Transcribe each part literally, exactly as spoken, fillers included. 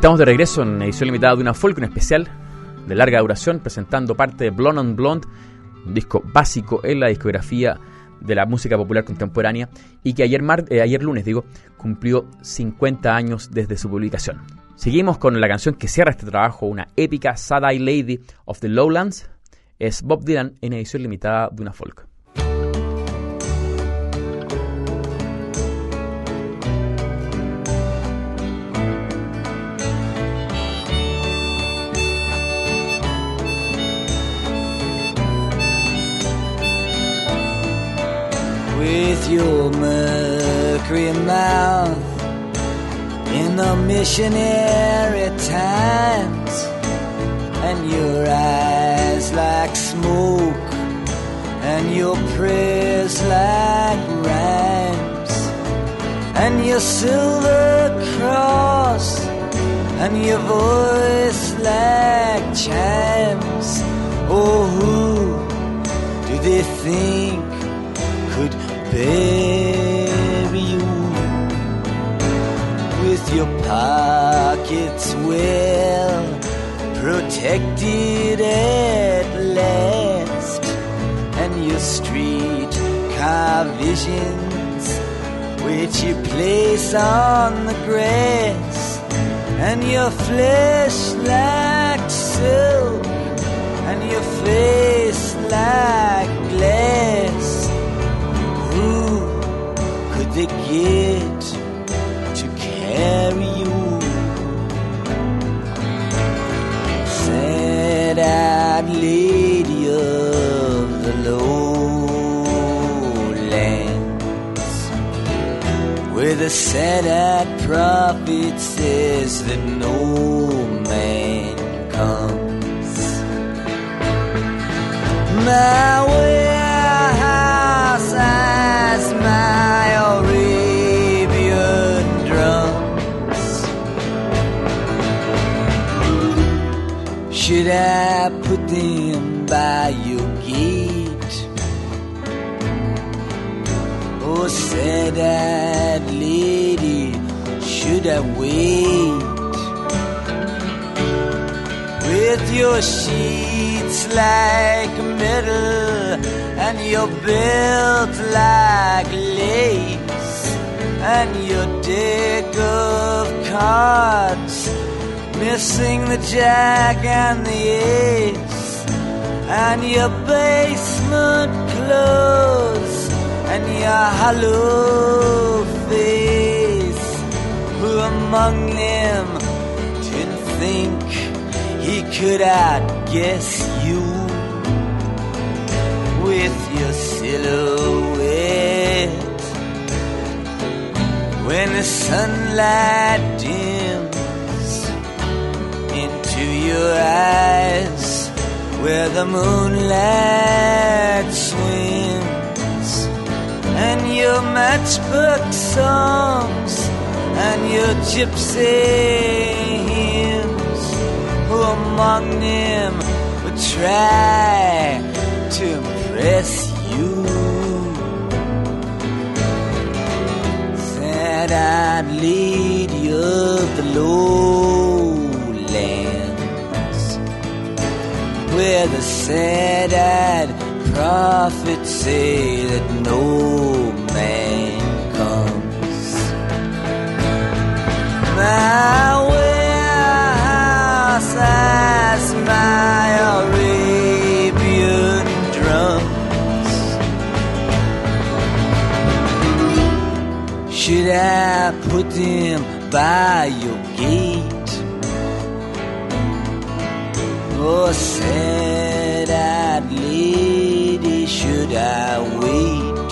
Estamos de regreso en edición limitada de una folk, un especial de larga duración, presentando parte de Blonde on Blonde, un disco básico en la discografía de la música popular contemporánea y que ayer, mar, eh, ayer lunes digo, cumplió cincuenta años desde su publicación. Seguimos con la canción que cierra este trabajo, una épica Sad-Eyed Lady of the Lowlands. Es Bob Dylan en edición limitada de una folk. With your mercury mouth in the missionary times, and your eyes like smoke, and your prayers like rhymes, and your silver cross, and your voice like chimes. Oh, who do they think could bury you with your pockets well protected at last, and your street car visions which you place on the grass, and your flesh like silk, and your face like glass. Who could they get to carry you? Sad-eyed lady of the lowlands, where the sad-eyed prophet says that no man comes. My warehouse has my Arabian drums. Should I put them by your gate? Oh, sad-eyed lady, should I wait? With your sheets like metal, and your belt like lace, and your deck of cards missing the jack and the ace, and your basement clothes, and your hollow face. Who among them didn't think he could outguess you with your silhouette when the sunlight dims into your eyes where the moonlight swims, and your matchbook songs and your gypsy hymns. Who among them would try to impress you? Sad-eyed lady of the lowlands, where the sad-eyed prophets say that no man comes. My warehouse has my Arabian drums. Should I put them by your gate? Oh, sad-eyed lady, should I wait?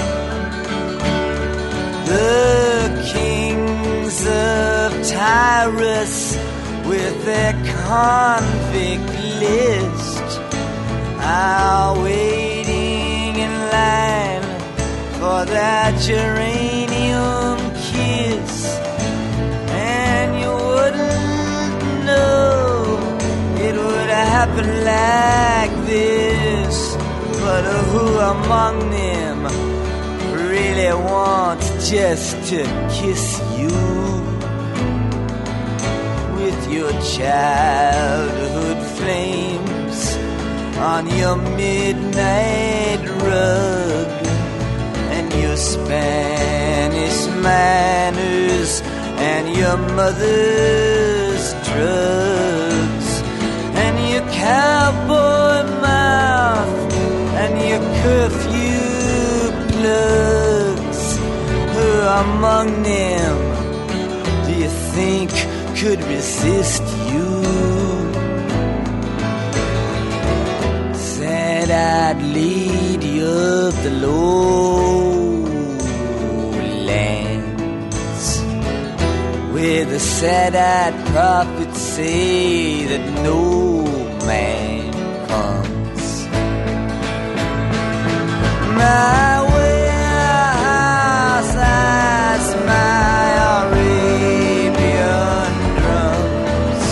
The kings of Tyrus with their convict list are waiting in line for that geranium kiss, and you wouldn't know it would happen like this. But who among them really wants just to kiss you with your childhood flames on your midnight rug and your Spanish manners and your mother's drugs and your cowboy mouth and your curfew plugs. Who among them do you think could resist you? Sad-eyed lady of the lowlands, where the sad-eyed prophets say that no man comes. My warehouse has my Arabian drums.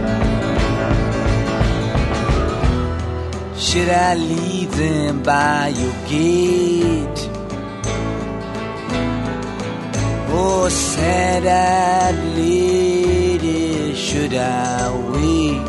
Should I leave them by your gate? Oh, sad-eyed lady, should I wait?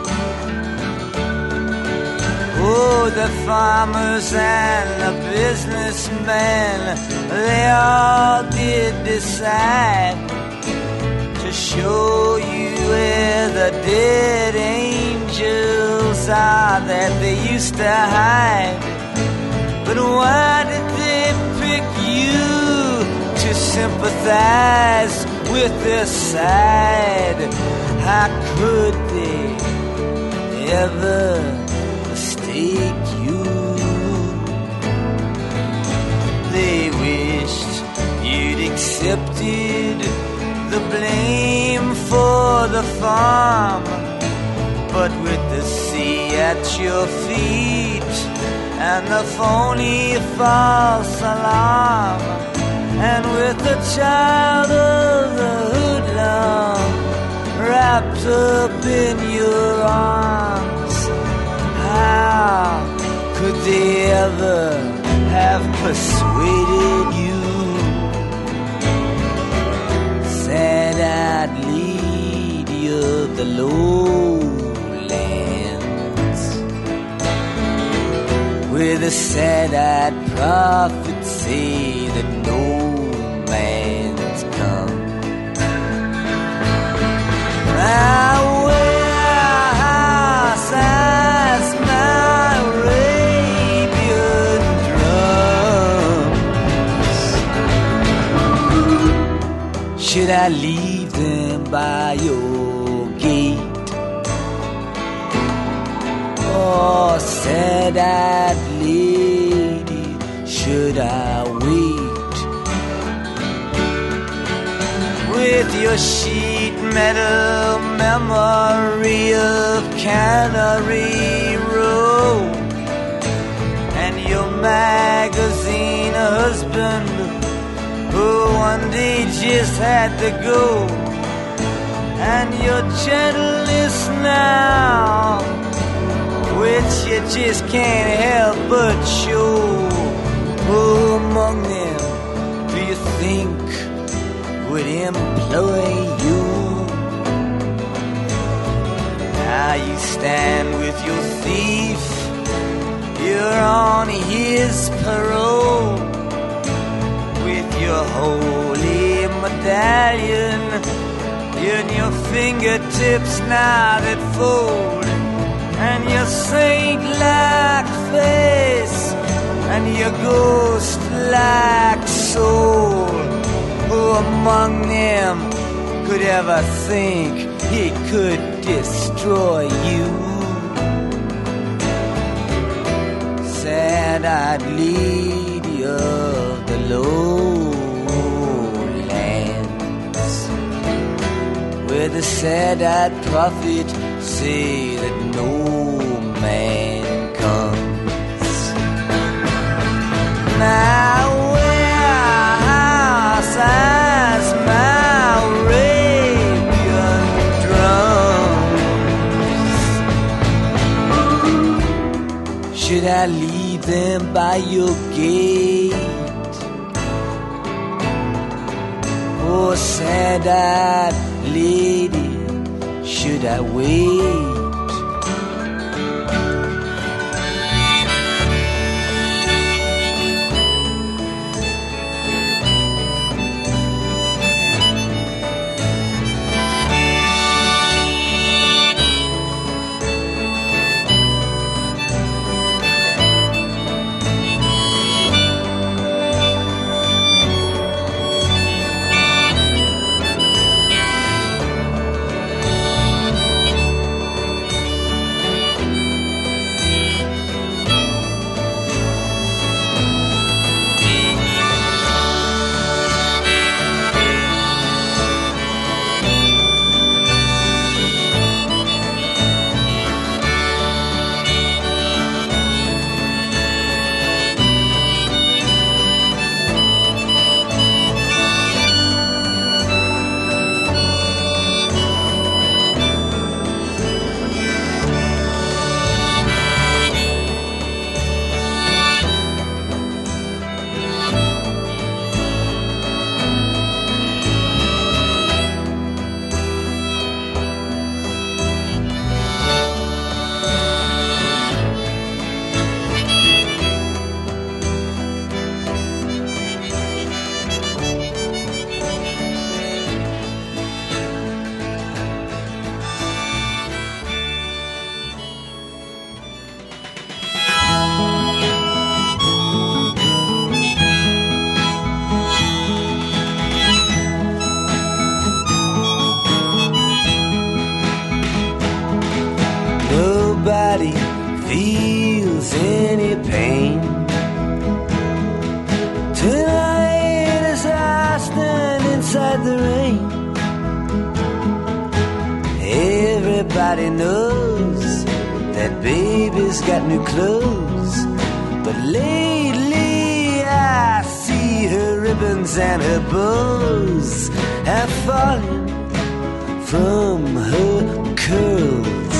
Oh, the farmers and the businessmen, they all did decide to show you where the dead angels are that they used to hide. But why did they pick you to sympathize with their side? How could they ever mistake you? They wished you'd accepted the blame for the farm, but with the sea at your feet and the phony false alarm, and with the child of the hoodlum wrapped up in your arms, how could they ever have persuaded you? Sad-eyed lady of the lowlands, where the sad-eyed prophets say that no man's come. My warehouse has my Arabian drums. Should I leave them by your gate? Oh, sad-eyed lady, should I wait? With your sheet metal memory of Cannery Row and your magazine husband who one day just had to go, and your gentleness now, which you just can't help but show. Who among them do you think would employ you? Now you stand with your thief, you're on his parole, with your holy medallion in your fingertips now that fold, and your saint-like face and your ghost-like soul. Who among them could ever think he could destroy you? Sad-eyed lady of the lowlands, where the sad-eyed prophet say that no man comes. Now warehouse has my Arabian drums. Should I leave them by your gate? Oh, sad-eyed lady, should I wait? Nobody feels any pain tonight as I stand inside the rain. Everybody knows that baby's got new clothes, but lately I see her ribbons and her bows have fallen from her curls.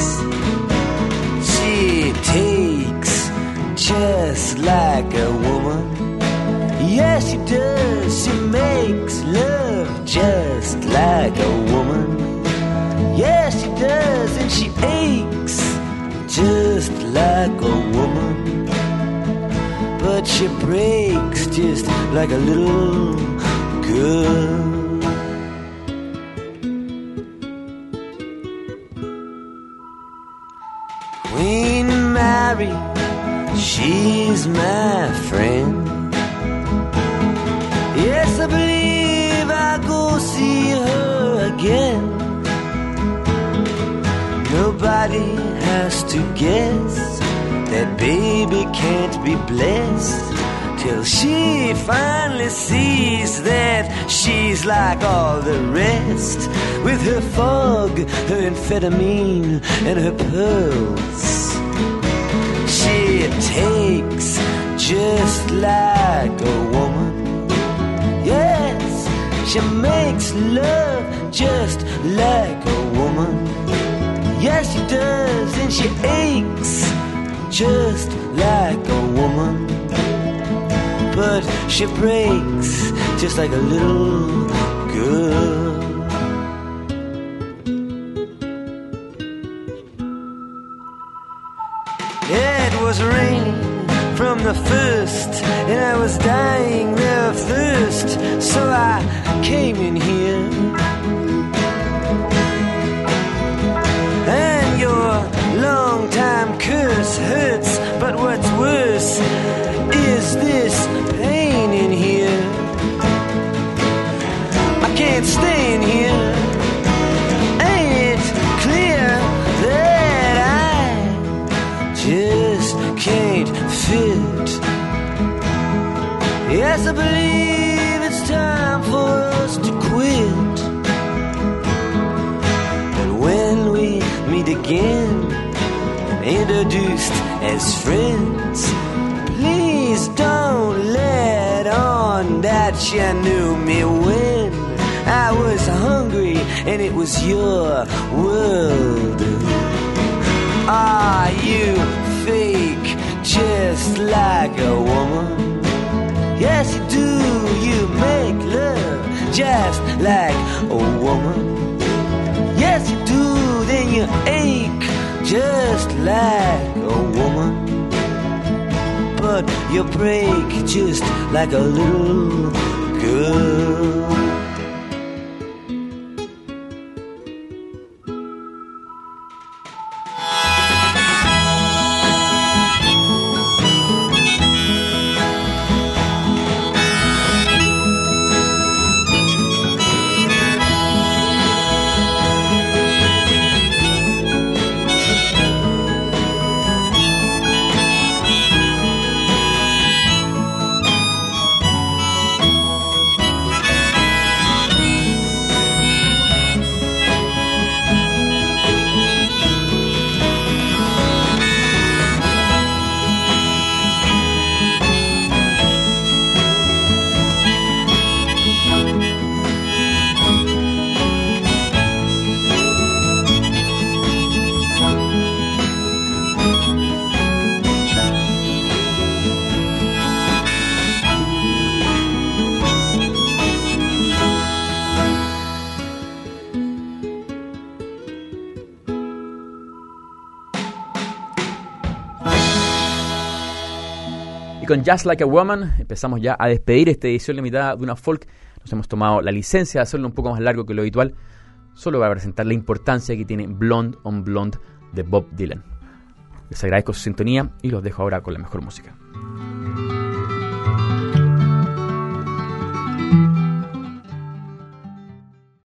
She takes just like a woman. Yes, she does. She makes love just like a woman. Yes, she does. And she aches just like a woman. But she breaks just like a little girl. Queen Mary, she's my friend. Yes, I believe I'll go see her again. Nobody has to guess that baby can't be blessed till she finally sees that she's like all the rest, with her fog, her amphetamine, and her pearls. She takes just like a woman. Yes, she makes love just like a woman. Yes, she does, and she aches just like a woman. But she breaks just like a little girl. It was raining from the first, and I was dying there of thirst, so I came in here. And your long-time curse hurts, but what's worse is this pain in here. I can't stay in here. Ain't it clear that I just can't fit? Yes, I believe it's time for us to quit. But when we meet again, introduced as friends, please don't let on that you knew me when I was hungry and it was your world. Are you fake just like a woman? Yes, you do. You make love just like a woman. Yes, you do. you ache just like a woman, but you break just like a little girl. Con Just Like a Woman empezamos ya a despedir esta edición limitada de Una Folk. Nos hemos tomado la licencia de hacerlo un poco más largo que lo habitual, solo para presentar la importancia que tiene Blonde on Blonde de Bob Dylan. Les agradezco su sintonía y los dejo ahora con la mejor música.